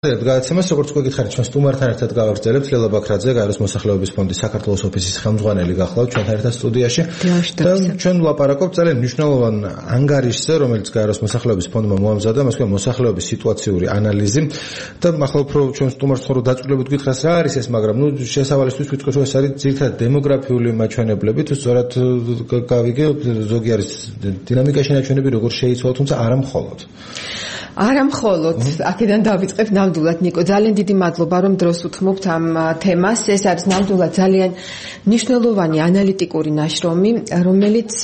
გადაცემას როგორც გეკითხარით ჩვენ სტუმართან ერთად გავაგრძელებთ ლელა ბაქრაძე გაეროს მოსახლეობის ფონდის საქართველოს ოფისის ხელმძღვანელი გახლავთ ჩვენთან ერთად სტუდიაში და ჩვენ ვლაპარაკობთ ძალიან მნიშვნელოვან ანგარიშზე რომელიც გაეროს მოსახლეობის ფონდმა მოამზადა მას ქვია მოსახლეობის სიტუაციური ანალიზი და ახლა უფრო ჩვენ სტუმარს ხო დაწყვილებით გითხრას რა არის ეს მაგრამ შესავალისთვის ვიტყვით რომ ეს არის ძირითადად დემოგრაფიული მაჩვენებლები თუ სწორად გავიგე ზოგი არის დინამიკაში ნაჩვენები როგორ შეიცვალა თუმცა არა მხოლოდ არა მხოლოდ აქედან დავიწყებ ნამდვილად ნიკო ძალიან დიდი მადლობა რომ დროს უთმობთ ამ თემას ეს არის ნამდვილად ძალიან მნიშვნელოვანი ანალიტიკური ნაშრომი რომელიც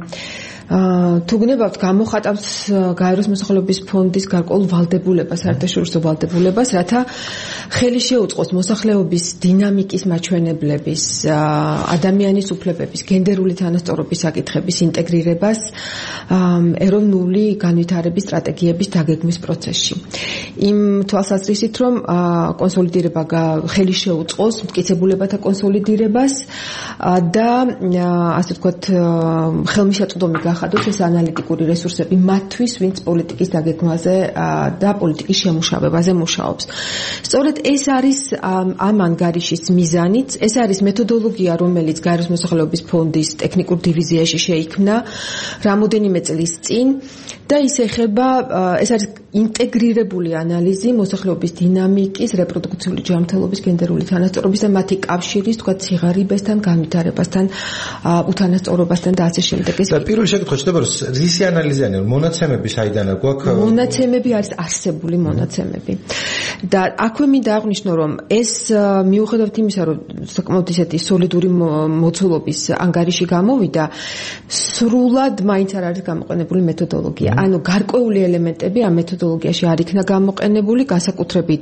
თუ გნებავთ გამოხატავს გაეროს მოსახლეობის ფონდის გარკვეულ ვალდებულებას საერთაშორისო ვალდებულებას რათა ხელი შეუწყოს მოსახლეობის დინამიკის მაჩვენებლების ადამიანის უფლებების გენდერული თანასწორობის საკითხების ინტეგრირებას ეროვნული განვითარების სტრატეგიების დაგეგმვის პროცესში იმ თვალსაზრისით რომ კონსოლიდირება ხელი შეუწყოს მტკიცებულებათა კონსოლიდირებას და ასე ვთქვათ ხელმისაწვდომი ხადოს ეს ანალიტიკური რესურსები მათთვის, ვინც პოლიტიკის დაგეგმვაზე და პოლიტიკის შემუშავებაზე მუშაობს. სწორედ ეს არის ამ ანგარიშის მიზანიც, ეს არის მეთოდოლოგია, რომელიც გაეროს მოსახლეობის ფონდის ტექნიკურ დივიზიაში შეიქმნა რამოდენიმე წლის წინ და ის ეხება ეს არის ინტეგრირებული ანალიზი მოსახლეობის დინამიკის, რეპროდუქციული ჯანმრთელობის, გენდერული თანასწორობის და მათი კავშირის, თქვა სიღარიბესთან, განვითარებასთან, უთანასწორობასთან და ასე შემდეგ. პირველი შეკითხვა ხდება რომ რისი ანალიზი არის მონაცემები საიდან გვაქვს მონაცემები არის არსებული მონაცემები და აქვე მინდა აღვნიშნო რომ ეს მიუხედავად იმისა რომ საკმაოდ ისეთი სოლიდური მოცულობის ანგარიში გამოვიდა სრულად მაინც არ არის გამოყენებული მეთოდოლოგია ანუ გარკვეული ელემენტები ამ მეთოდოლოგიაში არ იქნა გამოყენებული განსაკუთრებით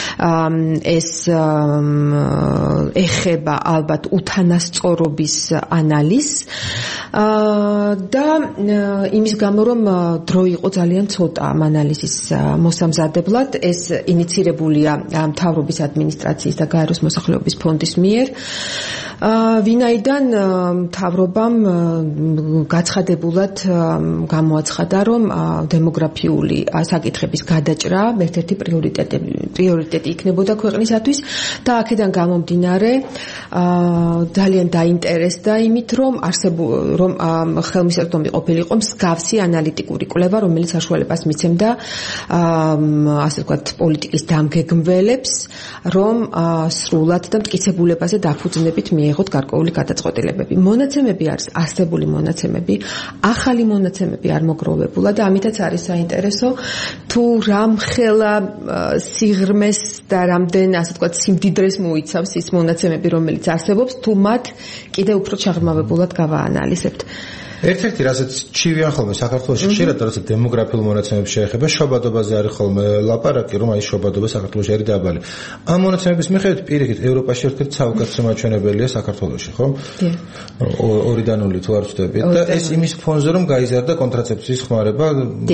ეს ეხება ალბათ უთანასწორობის ანალიზს და იმის გამო რომ დრო იყო ძალიან ცოტა ამ ანალიზის მოსამზადებლად ეს ინიცირებულია მთავრობის ადმინისტრაციის და გაეროს მოსახლეობის ფონდის მიერ ვინაიდან მთავრობამ გაცხადებულად გამოაცხადა რომ დემოგრაფიული საკითხების გადაჭრა ერთ-ერთი პრიორიტეტი იქნებოდა ქვეყნისათვის და აქედან გამომდინარე ძალიან დაინტერესდა იმით რომ ხელმისაწვდომი ყოფილიყო მსგავსი ანალიტიკური კვლევა, რომელიც საშუალებას მიცემდა ასე ვთქვათ პოლიტიკის დამგეგმველებს, რომ სრულად და მტკიცებულებაზე დაფუძნებით მიეღოთ გარკვეული გადაწყვეტილებები. მონაცემები არის არსებული მონაცემები, ახალი მონაცემები არ მოგროვებულა და ამიტაც არის საინტერესო თუ რამხელა სიღრმეს და რამდენ ასე ვთქვათ სიმდიდრეს მოიცავს ის მონაცემები, რომელიც არსებობს, თუ მათ კიდევ უფრო ჩაღრმავებულად გავაანალიზებთ. ერთ-ერთი რასაც ჩივიან ხოლმე საქართველოში ხშირად რასაც დემოგრაფიულ მონაცემებს შეეხება შობადობაზე არის ხოლმე ლაპარაკი რომ აი შობადობა საქართველოში არის დაბალი. ამ მონაცემების მიხედვით პირიქით ევროპაში ერთ-ერთი საუკეთესო მაჩვენებელია საქართველოში, ხო? 2-0 თუ არ ვცდები და ეს იმის ფონზე რომ გაიზარდა კონტრაცეფციის ხმარება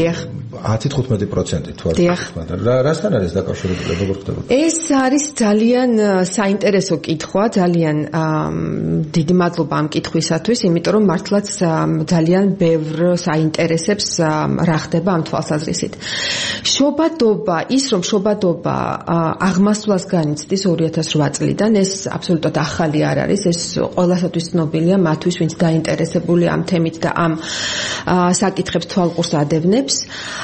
10-15% თუ არ ვცდები. რასთან არის დაკავშირებული როგორ ხდება? ეს არის ძალიან საინტერესო კითხვა, ძალიან დიდი მადლობა ამ კითხვისათვის, იმიტომ რომ მართლაც ძალიან ბევრ საინტერესებს რა ხდება ამ თვალსაზრისით. შობადობა, ის რომ შობადობა აღმასვლას განიცდის 2008 წლიდან, ეს აბსოლუტურად ახალი არ არის, ეს ყველასათვის ცნობილია, მათთვის, ვინც დაინტერესებული ამ თემით და ამ საკითხებს თვალყურს ადევნებს.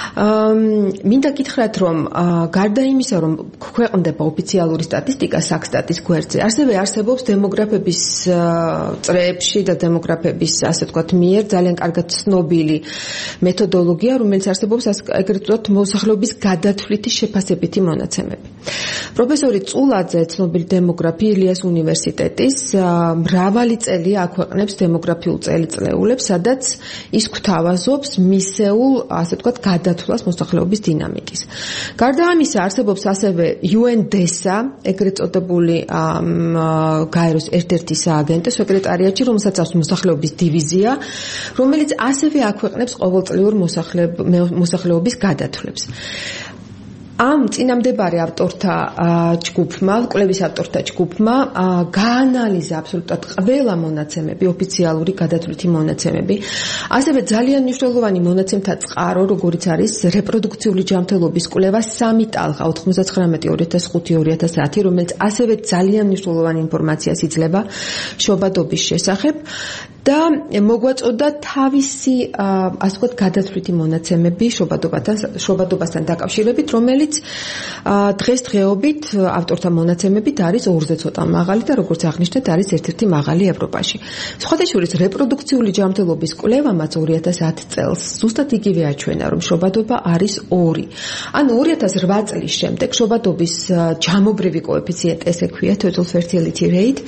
მინდა გითხრათ, რომ გარდა იმისა, რომ ქვეყნდება ოფიციალური სტატისტიკა საქსტატის გვერდზე, ასევე არსებობს დემოგრაფების წრეებში და დემოგრაფების, ასე ვთქვათ, მიერ ძალიან კარგად ცნობილი მეთოდოლოგია, რომელიც არსებობს ეგრეთ წოდათ მოსახლეობის გადათვლითი შეფასებითი მონაცემები. პროფესორი წულაძე, ცნობილი დემოგრაფი ილიას უნივერსიტეტის, მრავალი წელია აქვეყნებს დემოგრაფიულ წელიწლეულებს, სადაც ის გვთავაზობს მისეულ, ასე ვთქვათ, გადათვლას მოსახლეობის დინამიკის. გარდა ამისა, არსებობს ასევე UNDESA, ეგრეთ წოდებული გაეროს ერთ-ერთი სააგენტო სეკრეტარიატი, რომელსაც აქვს მოსახლეობის დივიზია, რომელიც ასევე აქვეყნებს ყოველწლიურ მოსახლეობის გადათვლებს. ამ წინამდებარე ავტორთა ჯგუფმა, კვლევის ავტორთა ჯგუფმა გაანალიზა აბსოლუტურად ყველა მონაცემები, ოფიციალური გადათვლითი მონაცემები. ასევე ძალიან მნიშვნელოვანი მონაცემთა წყარო, როგორიც არის რეპროდუქციული ჯანმრთელობის კვლევა 3 ტალღა 99-2005-2010, რომელიც ასევე ძალიან მნიშვნელოვანი ინფორმაციას იძლევა შობადობის შესახებ და მოგვაწოდა თავისი ასე ვთქვათ გადათვლითი მონაცემები შობადობასთან დაკავშირებით, რომელიც დღესდღეობით ავტორთა მონაცემებით არის 2-ზე ცოტა მაღალი და როგორც აღნიშნეთ არის ერთ-ერთი მაღალი ევროპაში. სხვადასხვა რეპროდუქციული ჯანმრთელობის კვლევამაც 2010 წელს ზუსტად იგივე აჩვენა, რომ შობადობა არის 2. ანუ 2008 წლის შემდეგ შობადობის ჯამობრივი კოეფიციენტი, ესე ქვია total fertility rate,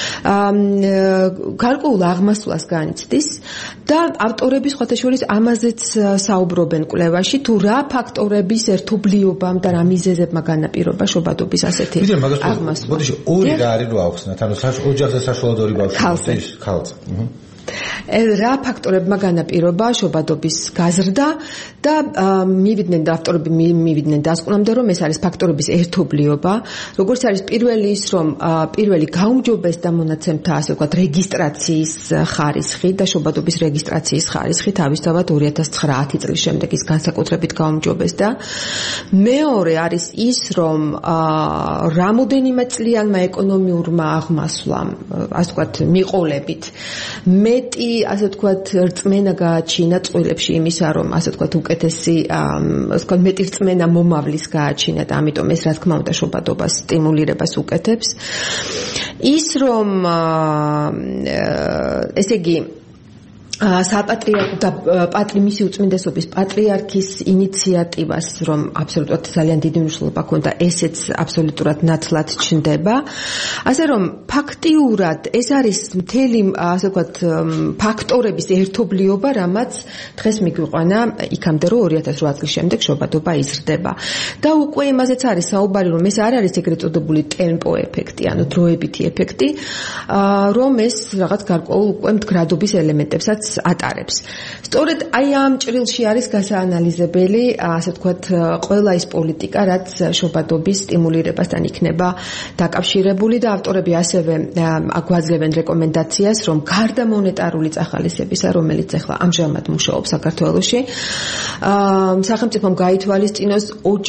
გარკვეულ აღმასვლას განიცდის და ავტორები სხვადასხვა ამაზეც საუბრობენ კვლევაში, თუ რა ფაქტორების ერთობლიობამ და რა მიზეზებმა განაპირობა შობადობის ასეთი აღმასვლა. ბოდიში 2 რა არის რო ავხსნათ, ანუ ოჯახზე საშუალოდ 2 ბავშვი ქალზე. რა ფაქტორებმა განაპირობა შობადობის გაზრდა და ავტორები მივიდნენ დასკვნამდე, რომ ეს არის ფაქტორების ერთობლიობა, როგორც არის პირველი ის, რომ პირველი გაუმჯობესდა მონაცემთა, ასე ვთქვათ, რეგისტრაციის ხარისხი და შობადობის რეგისტრაციის ხარისხი თავისთავად 2009 წლის შემდეგ ის განსაკუთრებით გაუმჯობესდა. მეორე არის ის, რომ რამოდენიმე წლიანმა ეკონომიურმა აღმასვლამ, ასე ვთქვათ, მიყოლებით მეტი, ასე ვთქვათ, რწმენა გააჩინა წყვილებში იმისა, რომ ასე ვთქვათ, უკეთესი, ასე ვთქვათ, მეტი რწმენა მომავლის გააჩინა და ამიტომ ეს რა თქმა უნდა შობადობას სტიმულირებას უკეთებს. ის რომ ესე იგი საპატრიარქო და მისი უწმინდესობის პატრიარქის ინიციატივას, რომ აბსოლუტურად ძალიან დიდი მნიშვნელობა ჰქონდა, ესეც აბსოლუტურად ნათლად ჩნდება. ასე რომ ფაქტიურად ეს არის მთელი, ასე ვთქვათ, ფაქტორების ერთობლიობა, რამაც დღეს მიგვიყვანა იქამდე, რომ 2008 წლის შემდეგ შობადობა იზრდება. და უკვე იმაზეც არის საუბარი, რომ ეს არ არის ეგრეთ წოდებული ტემპო ეფექტი, ანუ დროებითი ეფექტი, რომ ეს რაღაც გარკვეულ უკვე მდგრადობის ელემენტებსაც ატარებს. სწორედ აი ამ ჭრილში არის გასაანალიზებელი, ასე ვთქვათ, ყველა ის პოლიტიკა, რაც შობადობის სტიმულირებასთან იქნება დაკავშირებული და ავტორები ასევე აგვაძლევენ რეკომენდაციას, რომ გარდა მონეტარული წახალისებისა, რომელიც ახლა ამჟამად მუშაობს საქართველოში, სახელმწიფომ გაითვალისწინოს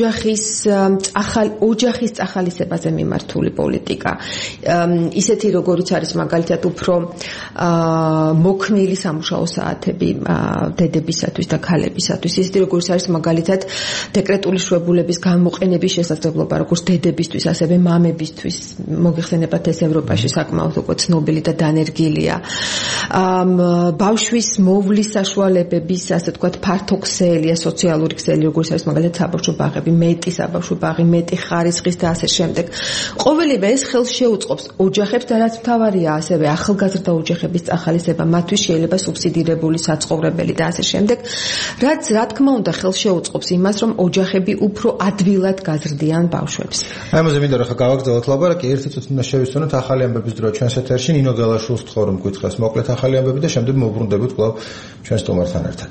ოჯახის წახალისებაზე მიმართული პოლიტიკა. ისეთი როგორიც არის მაგალითად უფრო მოქნილი სამუშაო საათები დედებისათვის და ქალებისათვის, ისეთი როგორც არის მაგალითად დეკრეტული შვებულების გამოყენების შესაძლებლობა, როგორც დედებისთვის, ასევე მამებისთვის. მოგეხსენებათ, ეს ევროპაში საკმაოდ უკვე ცნობილი და დანერგილია. ბავშვის მოვლის საშუალებების, ასე ვთქვათ, ფართოქსელია, სოციალური ქსელი, როგორც არის მაგალითად საბავშვო ბაღები, მეტი საბავშვო ბაღი, მეტი ხარისხის და ასე შემდეგ. ყოველივე ეს ხელს შეუწყობს ოჯახებს და რაც მთავარია, ასევე ახალგაზრდა ოჯახების წახალისება, მათთვის შეიძლება სუბსიდირებული საცხოვრებელი და ასე შემდეგ, რაც რა თქმა უნდა ხელს შეუწყობს იმას, რომ ოჯახები უფრო ადვილად გაზრდიან ბავშვებს. აი ამაზე მინდა რომ ხა გავაგრძელოთ ლაპარაკი, ერთი წუთი უნდა შევისწოროთ ახალი ამბების დრო ჩვენს ეთერში. ნინო გელაშვილს ვთხოვ რომ გითხრას მოკლედ ახალი ამბები და შემდეგ მოვბრუნდებით კვლავ ჩვენ სტუმართან ერთად.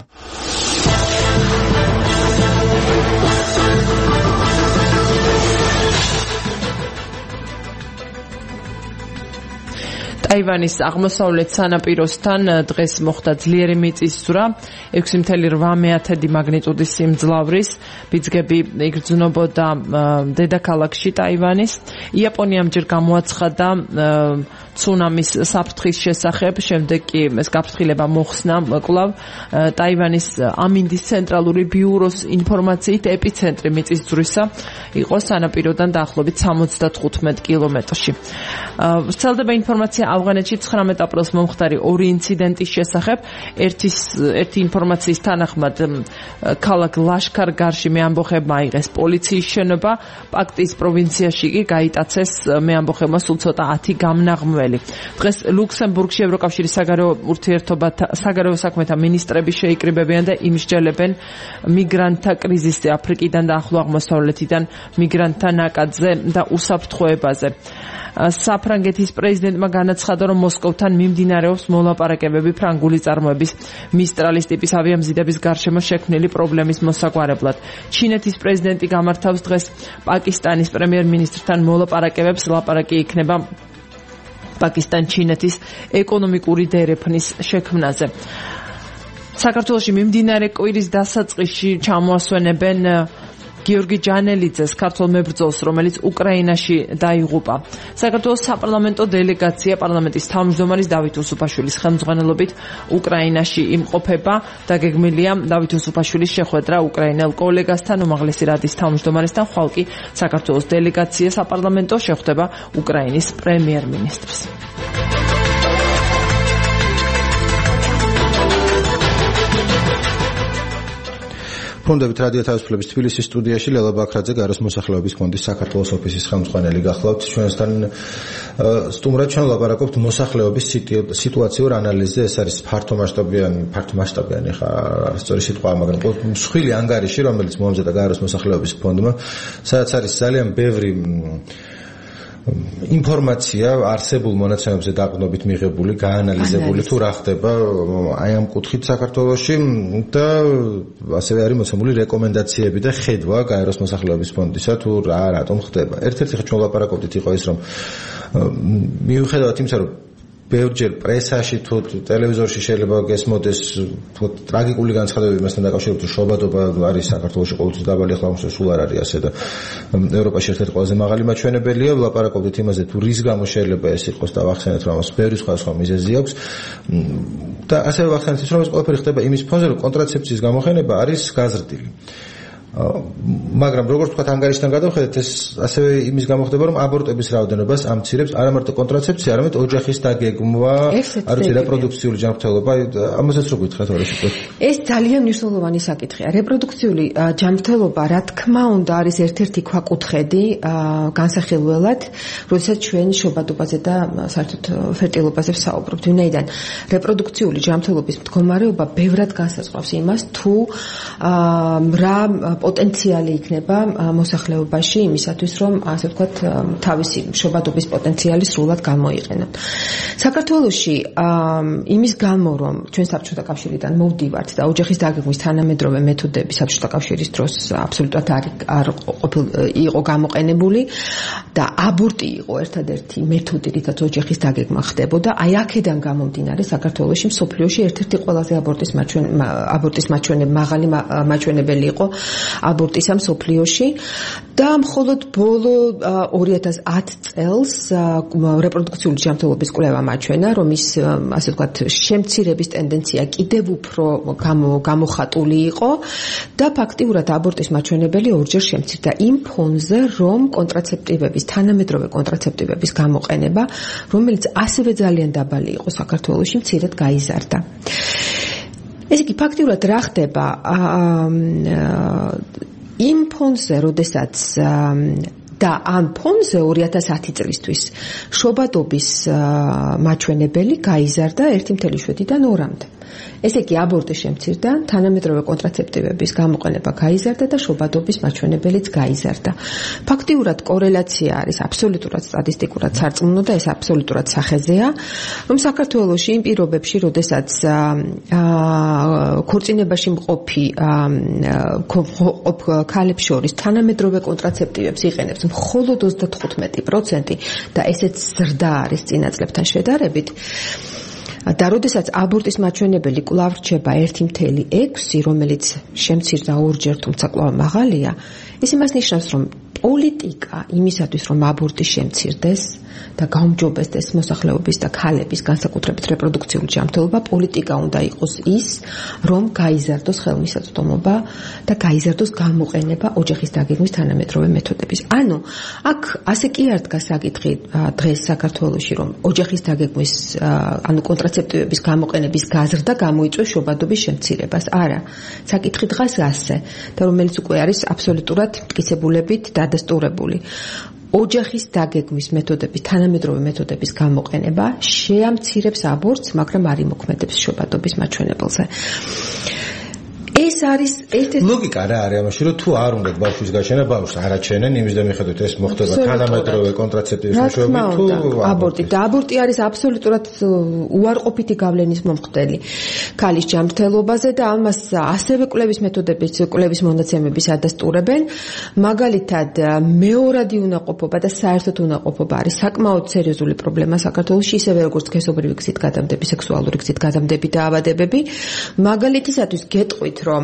ტაივანის აღმოსავლეთ სანაპიროსთან დღეს მოხდა ძლიერი მიწისძვრა, 6.8 მაგნიტუდის სიმძლავრის, ბიძგები იგრძნობოდა დედაქალაქში ტაივანის. იაპონიამ ჯერ გამოაცხადა ცუნამის საფრთხის შესახებ, შემდეგ კი ეს გაფრთხილება მოხსნა კვლავ ტაივანის ამინდის ცენტრალური ბიუროს ინფორმაციით ეპიცენტრი მიწისძვრისა იყო სანაპიროდან დაახლოებით 75 კილომეტრში. ვრცელდება ინფორმაცია ავღანეთში 19 აპრილს მომხდარი 2 ინციდენტის შესახებ. ერთი ინფორმაციის თანახმად ქალაქ ლაშქარ-გარში მეამბოხებმა აიღეს პოლიციის შენობა, პაქტის პროვინციაში კი გაიტაცეს მეამბოხებმა სულ ცოტა 10 გამნაღმველი. დღეს ლუქსემბურგში ევროკავშირის საგარეო საქმეთა მინისტრები შეიკრიბებიან და იმსჯელებენ მიგრანტთა კრიზისზე აფრიკიდან და ახლო აღმოსავლეთიდან მიგრანტთა ნაკადზე და უსაფრთხოებაზე. საფრანგეთის პრეზიდენტმა განაცხადა აცხადა, რომ მოსკოვთან მიმდინარეობს მოლაპარაკებები ფრანგული წარმოების მისტრალის ტიპის ავიამზიდების გარშემო შექმნილი პრობლემის მოსაგვარებლად. ჩინეთის პრეზიდენტი გამართავს დღეს პაკისტანის პრემიერ-მინისტრთან მოლაპარაკებებს. ლაპარაკი იქნება პაკისტან-ჩინეთის ეკონომიკური დერეფნის შექმნაზე. საქართველოში მიმდინარე კვირის დასაწყისში ჩამოასვენებენ გიორგი ჯანელიძეს, ქართველ მებრძოლს, რომელიც უკრაინაში დაიღუპა. საქართველოს საპარლამენტო დელეგაცია პარლამენტის თავმჯდომარის დავით უსუფაშვილის ხელმძღვანელობით უკრაინაში იმყოფება. დაგეგმილია დავით უსუფაშვილის შეხვედრა უკრაინელ კოლეგასთან, უმაღლესი რადის თავმჯდომარესთან, ხვალ კი საქართველოს დელეგაცია საპარლამენტო შეხვდება უკრაინის პრემიერ-მინისტრს. ფონდებით რადიო თავისუფლების თბილისის სტუდიაში ლელა ბაქრაძე, გაეროს მოსახლეობის ფონდის საქართველოს ოფისის ხელმძღვანელი გახლავთ. ჩვენთან სტუმრად ჩვენ ვლაპარაკობთ მოსახლეობის სიტუაციურ ანალიზზე. ეს არის ფართომასშტაბიანი ხა სწორი სიტყვა, მაგრამ მსხვილი ანგარიში, რომელიც მოამზადა გაეროს მოსახლეობის ფონდმა, სადაც არის ძალიან ბევრი ინფორმაცია არსებულ მონაცემებზე დაყრდნობით მიღებული, გაანალიზებული თუ რა ხდება აი ამ კუთხით საქართველოში და ასევე არის მოცემული რეკომენდაციები და ხედვა გაეროს მოსახლეობის ფონდისა თუ რატომ ხდება. ერთ-ერთი ხა ჩვენ ვლაპარაკობდით იყო ის, რომ მიუხედავად იმისა, რომ ბევრჯერ პრესაში თუ ტელევიზორში შეიძლება გესმოდეს ტრაგიკული განცხადებები მასთან დაკავშირებით, რომ შობადობა არის საქართველოში ყოველთვის დაბალი, ახლა სულ არ არის ასე და ევროპაში ერთ-ერთი ყველაზე მაღალი მაჩვენებელია. ვლაპარაკობდით იმაზე, თუ რის გამო შეიძლება ეს იყოს და ვახსენეთ, რომ ამას ბევრი სხვა მიზეზი აქვს და ასევე ვახსენეთ ის, რომ ეს ყველაფერი ხდება იმის ფონზე, რომ კონტრაცეფციის გამოყენება არის გაზრდილი. მაგრამ როგორც თქვა ანგარიშთან გადავხედეთ, ეს ასევე იმის გამო ხდება, რომ აბორტების რაოდენობას ამცირებს არა მარტო კონტრაცეფცია, არამედ ოჯახის დაგეგმვა, რეპროდუქციული ჯანმრთელობა. ამასაც რო გითხრათ რა შეიძლება? ეს ძალიან მნიშვნელოვანი საკითხია. რეპროდუქციული ჯანმრთელობა, რა თქმა უნდა, არის ერთ-ერთი ქვაკუთხედი განსახილველად, როდესაც ჩვენ შობადობაზე და საერთოდ ფერტილობაზე ვსაუბრობთ. ვინაიდან რეპროდუქციული ჯანმრთელობის მდგომარეობა ბევრად განსაზღვრავს იმას, თუ რა პოტენციალი იქნება მოსახლეობაში იმისათვის, რომ ასე ვთქვათ, თავისი შობადობის პოტენციალი სრულად გამოიყენოთ. საქართველოში იმის გამო, რომ ჩვენ საბჭოთა კავშირიდან მოვდივართ და ოჯახის დაგეგმვის თანამედროვე მეთოდები საბჭოთა კავშირის დროს აბსოლუტურად არ იყო გამოყენებული და აბორტი იყო ერთადერთი მეთოდი, რითაც ოჯახის დაგეგმა ხდებოდა. აი აქედან გამომდინარე საქართველოში მსოფლიოში ერთ-ერთი ყველაზე აბორტის მაღალი მაჩვენებელი იყო აბორტისა მსოფლიოში და მხოლოდ ბოლო 2010 წელს რეპროდუქციული ჯანმრთელობის კვლევა მაჩვენა, რომ ის ასე ვთქვათ შემცირების ტენდენცია კიდევ უფრო გამოხატული იყო და ფაქტიურად აბორტის მაჩვენებელი ორჯერ შემცირდა იმ ფონზე, რომ თანამედროვე კონტრაცეპტივების გამოყენება, რომელიც ასევე ძალიან დაბალი იყო საქართველოში, მცირედ გაიზარდა. ესე იგი ფაქტიურად რა ხდება იმ ფონზე, როდესაც და ამ ფონზე 2010 წლისთვის შობადობის მაჩვენებელი გაიზარდა 1.7-დან 2-მდე. ესე იგი აბორტი შემცირდა, თანამედროვე კონტრაცეპტივების გამოყენება გაიზარდა და შობადობის მაჩვენებელიც გაიზარდა. ფაქტიურად კორელაცია არის აბსოლუტურად სტატისტიკურად სარწმუნო და ეს აბსოლუტურად სახეზეა, რომ საქართველოში იმ პირობებში, როდესაც ქორწინებაში მყოფი ქალებს შორის თანამედროვე კონტრაცეპტივებს იყენებს მხოლოდ 35% და ესეც ზრდა არის წინა წლებთან შედარებით. და როდესაც აბორტის მაჩვენებელი კვლავ რჩება 1.6, რომელიც შემცირდა ორჯერ, თუმცა კვლავ მაღალია, ეს იმას ნიშნავს, რომ პოლიტიკა იმისათვის, რომ აბორტი შემცირდეს და გაუმჯობესდეს მოსახლეობის და ქალების განსაკუთრებით რეპროდუქციული ჯანმრთელობა, პოლიტიკა უნდა იყოს ის, რომ გაიზარდოს ხელმისაწვდომობა და გაიზარდოს გამოყენება ოჯახის დაგეგმვის თანამედროვე მეთოდების. ანუ აქ ასე კი არ დგას საკითხი დღეს საქართველოში, რომ ოჯახის დაგეგმვის ანუ კონტრაცეპტივების გამოყენების გაზრდა გამოიწვევს შობადობის შემცირებას. არა, საკითხი დგას ასე და რომელიც უკვე არის აბსოლუტურად მტკიცებულებით დადასტურებული. ოჯახის დაგეგმვის მეთოდების, თანამედროვე მეთოდების გამოყენება შეამცირებს აბორტს, მაგრამ არ იმოქმედებს შობადობის მაჩვენებელზე. ეს ეს არის ერთ-ერთი ლოგიკა რა არის ამაში, რომ თუ არ უნდათ ბავშვის გაშენა, ბავშვს არ აჩენენ, იმის და მიხედვით ეს მოხდება თანამედროვე კონტრაცეპტივის მეშვეობით თუ აბორტი და აბორტი არის აბსოლუტურად უარყოფითი გავლენის მომხდელი ქალის ჯანმრთელობაზე და ამას ასევე კვლევის მეთოდებით, კვლევის მონაცემების ადასტურებენ. მაგალითად, მეორადი უნაყოფობა და საერთოდ უნაყოფობა არის საკმაოდ სერიოზული პრობლემა საქართველოში, ისევე როგორც სქესობრივი გზით გადამდები, სექსუალური გზით გადამდები დაავადებები. მაგალითისათვის გეტყვით, რომ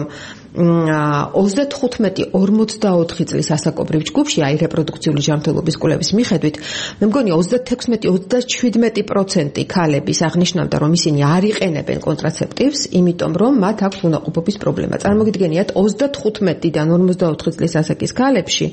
35-44 წლის ასაკობრივ ჯგუფში, აი რეპროდუქციული ჯანმრთელობის კვლევის მიხედვით, მე მგონი 36-37% ქალების აღნიშნავდა, რომ ისინი არ იყენებენ კონტრაცეპტივს, იმიტომ რომ მათ აქვს უნაყოფობის პრობლემა. წარმოგიდგენიათ, 35-დან 44 წლის ასაკის ქალებში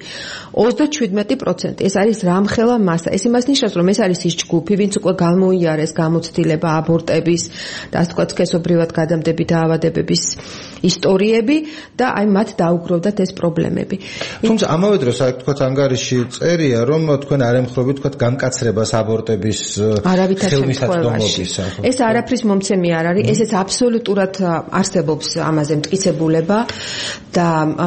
37%. ეს არის რამხელა მასა. ეს იმას ნიშნავს, რომ ეს არის ის ჯგუფი, ვინც უკვე გამოიარეს გამოცდილება აბორტების და ასე ვთქვათ, სქესობრივად გადამდები დაავადებების ისტორიები და აი მათ დაუგროვდათ ეს პრობლემები. თუმცა ამავე დროს აი თქვათ ანგარიში წერია, რომ თქვენ არ ემხრობთ თქვათ განკაცრებას აბორტების ხელმისაწვდომობის. ეს არაფრის მომცემი არ არის, ესეც აბსოლუტურად არსებობს ამაზე მტკიცებულება და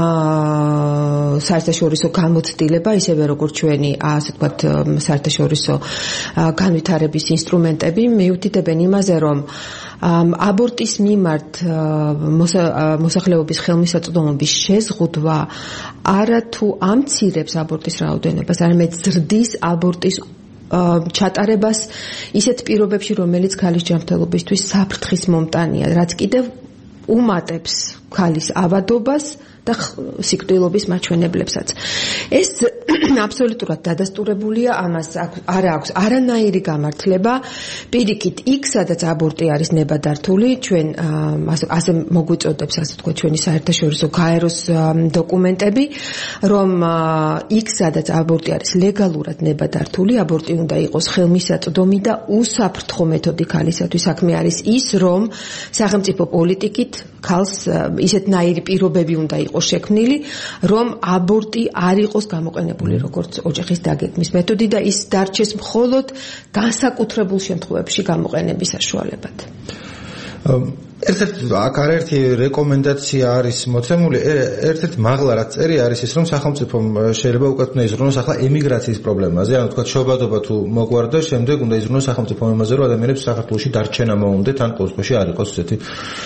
საერთაშორისო გამოცდილება, ისევე როგორც ჩვენი ასე ვთქვათ საერთაშორისო განვითარების ინსტრუმენტები მიუთითებენ იმაზე, რომ აბორტის მიმართ მოსახლეობის ხელმისაწვდომობის შეზღუდვა არათუ ამცირებს აბორტის რაოდენობას, არამედ ზრდის აბორტის ჩატარებას ისეთ პირობებში, რომელიც ქალის ჯანმრთელობისთვის საფრთხის მომტანია, რაც კიდევ უმატებს ქალის ავადობას და სიკვდილობის მაჩვენებლებსაც. ეს აბსოლუტურად დადასტურებულია, ამას არ აქვს არანაირი გამართლება. პირიქით, იქ სადაც აბორტი არის ნებადართული, ჩვენ ასე მოგვიწოდებს, ასე თქვა, ჩვენი საერთაშორისო გაეროს დოკუმენტები, რომ იქ სადაც აბორტი არის ლეგალურად ნებადართული, აბორტი უნდა იყოს ხელმისაწვდომი და უსაფრთხო მეთოდი ქალისათვის. საქმე არის ის, რომ სახელმწიფო პოლიტიკით ქალს ისეთნაირი პირობები უნდა იყოს შექმნილი, რომ აბორტი არ იყოს გამოყენებული როგორც ოჯახის დაგეგმის მეთოდი და ის დარჩეს მხოლოდ განსაკუთრებულ შემთხვევებში გამოყენების საშუალებად. ერთ-ერთი აქ არაერთი რეკომენდაცია არის მოცემული, ერთ-ერთი მაღლა რაც წერია არის ის, რომ სახელმწიფომ შეიძლება უკეთნა იზრუნოს ახლა ემიგრაციის პრობლემაზე, ანუ თქვა შობადობა თუ მოგვარდა, შემდეგ უნდა იზრუნოს სახელმწიფომ იმაზე, რომ ადამიანებს საქართველოში დარჩენა მოუნდეთ, ან ყოველ შემთხვევაში არ იყოს ესეთი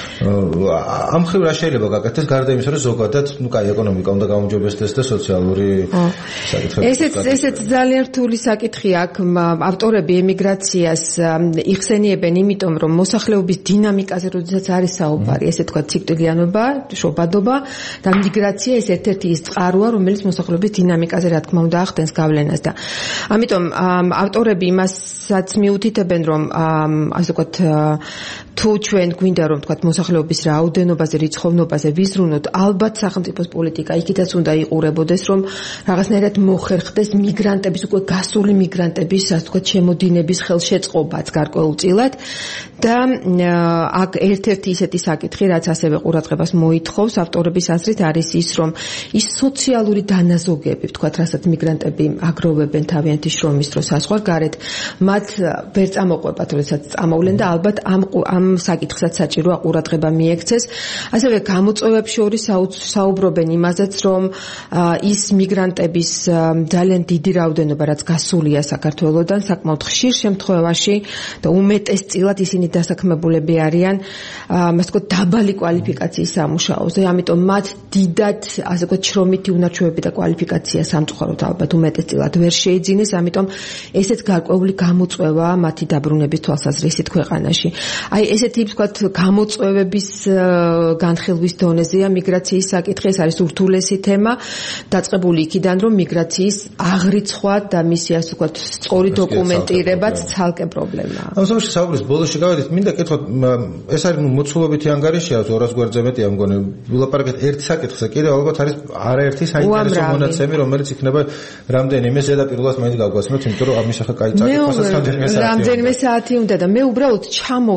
ამ ხრივ რა შეიძლება გაკეთდეს, გარდა იმისა, რომ ზოგადად, ну, კაი, ეკონომიკა უნდა გაუმჯობესდეს და სოციალური საკითხები. ესეც ძალიან რთული საკითხია. აქ ავტორები ემიგრაციას იხსენიებენ, იმიტომ რომ მოსახლეობის დინამიკაზე როდესაც არის საუბარი, ესე თქვა, ციკლიანობა, შობადობა და მიგრაცია ეს ერთ-ერთი ის წყაროა, რომელიც მოსახლეობის დინამიკაზე რა თქმა უნდა ახდენს გავლენას და ამიტომ ავტორები იმასაც მიუთითებენ, რომ ასე ვთქვათ, თუ ჩვენ გვინდა რომ ვთქვათ მოსახლეობის რაოდენობაზე, რიცხოვნობაზე ვიზრუნოთ, ალბათ სახელმწიფოს პოლიტიკა იქითაც უნდა იყურებოდეს, რომ რაღაცნაირად მოხერხდეს მიგრანტების, უკვე გასული მიგრანტების, ასე ვთქვათ, შემოდინების ხელშეწყობაც გარკვეულწილად და აქ ერთ-ერთი ისეთი საკითხი, რაც ასევე ყურადღებას მოითხოვს ავტორების აზრით, არის ის, რომ ის სოციალური დანაზოგები, ვთქვათ, რასაც მიგრანტები აგროვებენ თავიანთი შრომის დროს საზღვარგარეთ, მათ ვერ წამოყვებათ, როდესაც წამოვლენ და ალბათ ამ საკითხსაც საჭიროა ყურადღება მიექცეს. ასევე გამოწვევებს შორის საუბრობენ იმაზეც, რომ ის მიგრანტების ძალიან დიდი რაოდენობა, რაც გასულია საქართველოდან, საკმაოდ ხშირ შემთხვევაში და უმეტესწილად ისინი დასაქმებულები არიან, ასე ვთქვათ, დაბალი კვალიფიკაციის სამუშაოზე, ამიტომ მათ დიდად, ასე ვთქვათ, შრომითი უნარჩვევები და კვალიფიკაცია სამწუხაროდ ალბათ უმეტესწილად ვერ შეიძინეს, ამიტომ ესეც გარკვეული გამოწვევაა მათი დაბრუნების თვალსაზრისით ქვეყანაში. აი ესეთი ვთქვათ გამოწვევების განხილვის დონეზეა მიგრაციის საკითხი, ეს არის ურთულესი თემა, დაწყებული იქიდან, რომ მიგრაციის აღრიცხვა და მისი ასე ვთქვათ სწორი დოკუმენტირებაც ცალკე პრობლემაა. ამ შემთხვევაში საუბრის ბოლოში გავედით, მინდა კითხოთ, ეს არის მოცულობითი ანგარიშია, 200 გვერდზე მეტია მგონი. ვილაპარაკეთ ერთ საკითხზე, კიდევ ალბათ არის არაერთი საინტერესო მონაცემი, რომელიც იქნება რამდენიმე ზედაპირულად მაინც გავგვასმოთ, იმიტომ რომ ამის ახლა კაი წაკითხვასაც რამდენიმე საათი უნდა და მე უბრალოდ ჩამოვთვლი აქ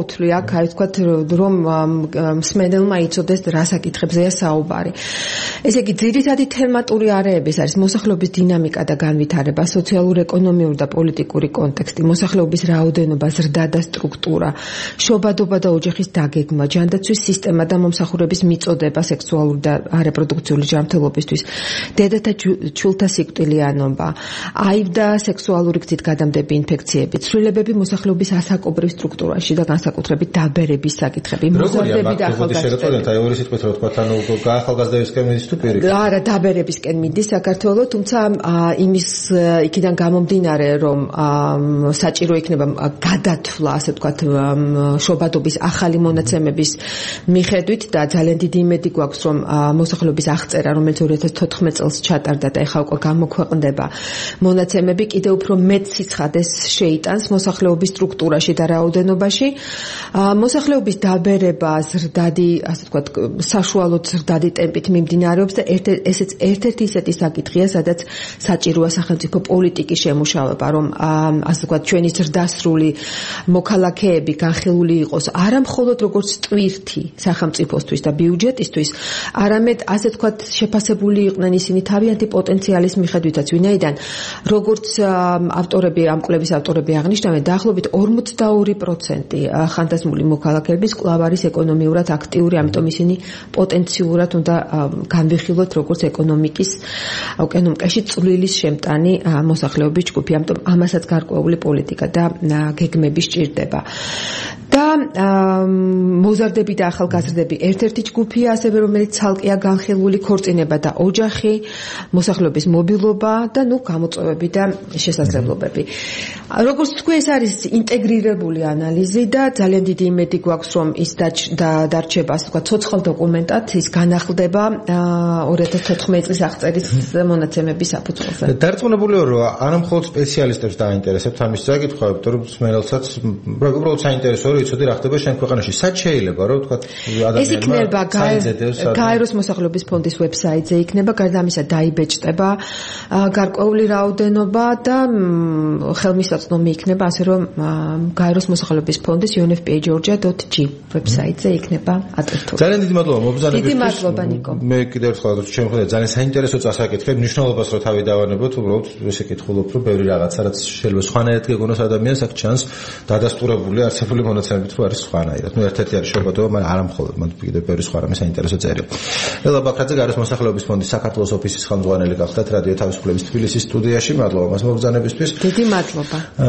აქვს, აი ვთქვათ, რომ მსმენელმა იცოდეს რა საკითხებზეა საუბარი. ესე იგი, ძირითადი თემატური არეების არის მოსახლეობის დინამიკა და განვითარება, სოციალურ-ეკონომიური და პოლიტიკური კონტექსტი, მოსახლეობის რაოდენობა, ზრდა და სტრუქტურა, შობადობა და ოჯახის დაგეგმა, ჯანდაცვის სისტემა და მომსახურების მიწოდება სექსუალური და არეპროდუქციული ჯანმრთელობისთვის, დედათა ჩულთა სიკვდილიანობა, აივ და სექსუალური გზით გადამდები ინფექციები, ცვლილებები მოსახლეობის ასაკობრივ სტრუქტურაში და განსაკუთრებით დაბერების საკითხები, მოზარდები და ახალგაზრდები. აი ორი სიტყვით რო ვთქვათ, ანუ ახალგაზრდებისკენ მიდის თუ პირიქით? არა, დაბერებისკენ მიდის საქართველოს, თუმცა იმის იქიდან გამომდინარე, რომ საჭირო იქნება გადათვლა, ასე ვთქვათ, შობადობის ახალი მონაცემების მიხედვით და ძალიან დიდი იმედი გვაქვს, რომ მოსახლეობის აღწერა, რომელიც 2014 წელს ჩატარდა და ეხლა უკვე გამოქვეყნდება, მონაცემები კიდევ უფრო მეტ სიცხადეს შეიტანს მოსახლეობის სტრუქტურაში და რაოდენობაში. მოსახლეობის დაბერება ზრდადი, ასე ვთქვათ, საშუალოდ ზრდადი ტემპით მიმდინარეობს და ესეც ერთ-ერთი ისეთი საკითხია, სადაც საჭიროა სახელმწიფო პოლიტიკის შემუშავება, რომ ასე ვთქვათ, ჩვენი ზრდასრული მოქალაქეები განხილული იყოს არა მხოლოდ როგორც ტვირთი სახელმწიფოსთვის და ბიუჯეტისთვის, არამედ ასე ვთქვათ, შეფასებული იყვნენ ისინი თავიანთი პოტენციალის მიხედვითაც, ვინაიდან როგორც ავტორები, ამ კვლევის ავტორები აღნიშნავენ, დაახლოებით 42% ხანთასმული მოქალაქეების კვლავ არის ეკონომიურად აქტიური, ამიტომ ისინი პოტენციურად უნდა განვიხილოთ როგორც ეკონომიკის ეკონომიკაში წვლილის შემტანი მოსახლეობის ჯგუფი, ამიტომ ამასაც გარკვეული პოლიტიკა და გეგმები სჭირდება. და მოზარდები და ახალგაზრდები ერთ-ერთი ჯგუფია, ასევე რომელიც ცალკეა განხილული, ქორწინება და ოჯახი, მოსახლეობის მობილობა და გამოწვევები და შესაძლებლობები. როგორც თქვი, ეს არის ინტეგრირებული ანალიზი და ძალიან დიდი იმედი გვაქვს, რომ ის დარჩება, ასე ვთქვათ, ცოცხალ დოკუმენტად, ის განახლდება 2014 წლის აღწერის მონაცემების საფუძველზე. დარწმუნებულია, რომ არა მხოლოდ სპეციალისტებს დაინტერესებთ ამის საკითხი, იმიტომ რომ მსმენელსაც უბრალოდ საინტერესოა, რომ იცოდი რა ხდება შენ ქვეყანაში. სად შეიძლება, რომ ვთქვათ, ადამიანმა ეს იქნება გაეროს მოსახლეობის ფონდის ვებსაიტზე იქნება, გარდა ამისა დაიბეჭდება გარკვეული რაოდენობა და ხელმისაწვდომი იქნება, ასე რომ გაეროს მოსახლეობის ფონდის unfpa.georgia.g ვებსაიტზე იქნება ატვირთული. ძალიან დიდი მადლობა მობრძანებისთვის. დიდი მადლობა ნიკო. მე კიდევ ერთხელ ჩვენ ხედავთ ძალიან საინტერესო წასაკითხები, მნიშვნელობას რო თავი დავანებოთ, უბრალოდ ესე კითხულობ, რომ ბევრი რაღაცა რაც შეიძლება სხვანაირად გეგონოს ადამიანს, აქ ჩანს დადასტურებული არსებული მონაცემებით, რომ არის სხვანაირად. ერთ-ერთი არის შობადობა, მაგრამ არა მხოლოდ, მაგრამ კიდევ ბევრი სხვა რამე საინტერესო წერია. ელა ბაქრაძე, გაეროს მოსახლეობის ფონდის საქართველოს ოფისის ხელმძღვანელი გახდათ რადიო თავისუფლების თბილისის სტუდიაში. მადლობა მას მობრძანებისთვის. დიდი მადლობა.